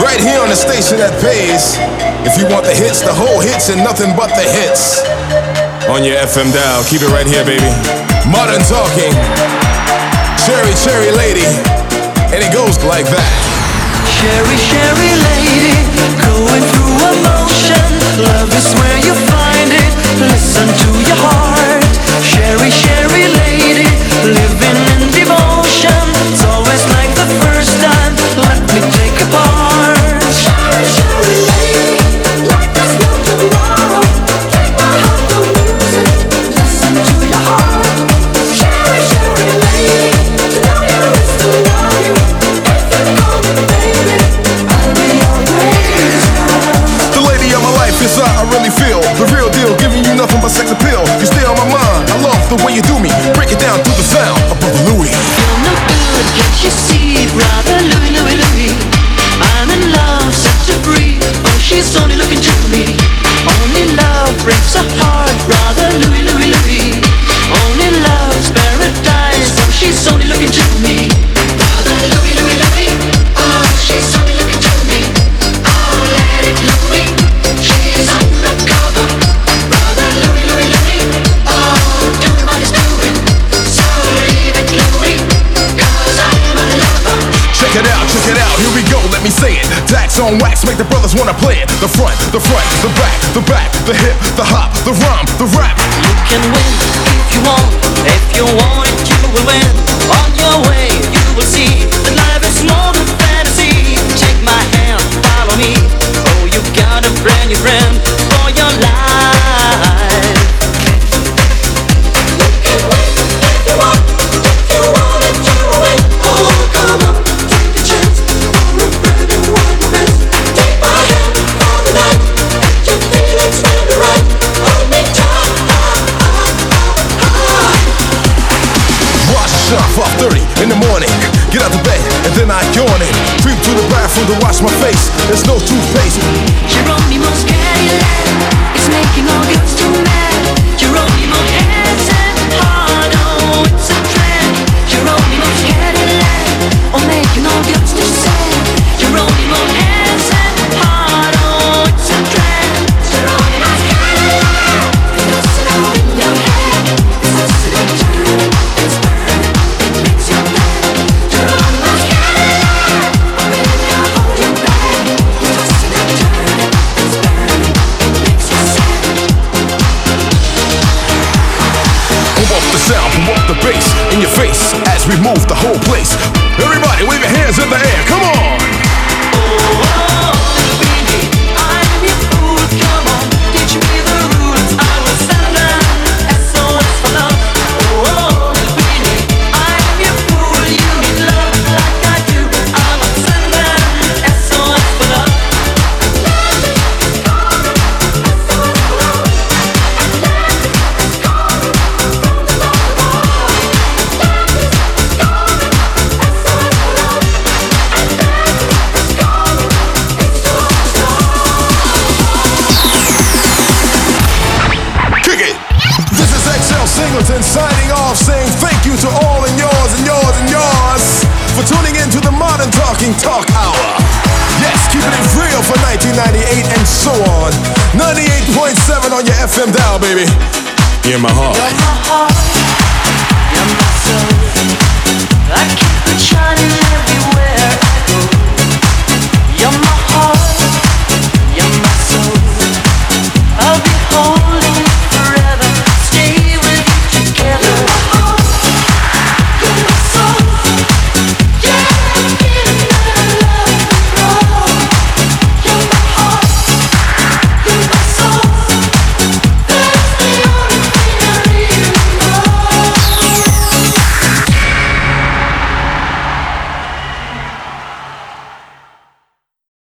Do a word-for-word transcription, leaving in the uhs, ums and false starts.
right here on the station that pays. If you want the hits, the whole hits, and nothing but the hits. On your F M dial, keep it right here, baby. Modern Talking, Cherry Cherry Lady, and it goes like that. Cherry Cherry Lady, going through emotion. Love is where you find it. Listen to your heart. Cherry Cherry Lady, living in devotion. It's always like the first time. Let me take a part. Cherry Cherry Lady, like there's no tomorrow. Take my heart, don't lose it. Listen to your heart. Cherry Cherry Lady, to know you is to love you. If you call me baby, I'll be always yours. The lady of my life is how I really feel. The real deal, giving you nothing but sex appeal. You stay on my mind, I love the way you do me. Break it down to the sound of Brother Louie. Feel no good, can't you see, brother Louie, Louie, Louie? I'm in love, set to free. Oh, she's only looking to me. Only love breaks a heart, brother Louie, Louie, Louie. Only love's paradise. Oh, she's only looking to me. Brother Louie, Louie, Louie. Oh, she's only looking to me. Oh, let it Louie. She's undercover. Brother Louie, Louie, Louie. Oh, do what it's doing. So leave it Louie, 'cause I'm a lover. Check it out, check it out, here we go, let me say it. Dax on wax, make the brothers wanna play it. The front, the front, the back, the back, the hip, the hop, the rhyme, the rap. You can win if you want. If you want it, you will win. On your way, you will see that life is more than fantasy. Take my hand, follow me. Oh, you got a brand new friend for your life. You can win if you want. If you want it, you will win. Oh, come on, take a chance for a brand new one romance. Take my hand for the night. Let your feelings stand right. Hold me tight. Wash off off thirty in the morning. Get out the bed and then I yawn it. Creep to the bathroom to wash my face. There's no toothpaste. Geronimo's Cadillac is making all girls too mad. Geronimo hands and heart, oh, it's a trend. Geronimo's Cadillac, oh, making all girls too sad. Geronimo hands and heart, oh, it's a trend. Geronimo's Cadillac, it's it all in your head. It's it and turn, it's burn, it makes you mad. Geronimo's Cadillac, oh, baby, I'll hold you back. It's it and turn, it's burn, it makes you sad. Pump up the sound, pump up the bass in your face as we move the whole place. Everybody wave your hands in the air, come on. Singleton signing off, saying thank you to all and yours and yours and yours for tuning in to the Modern Talking Talk Hour. Yes, keeping it real for nineteen ninety-eight and so on. ninety-eight point seven on your F M dial, baby. You're my heart. You're my heart, you're my soul. I keep it shining every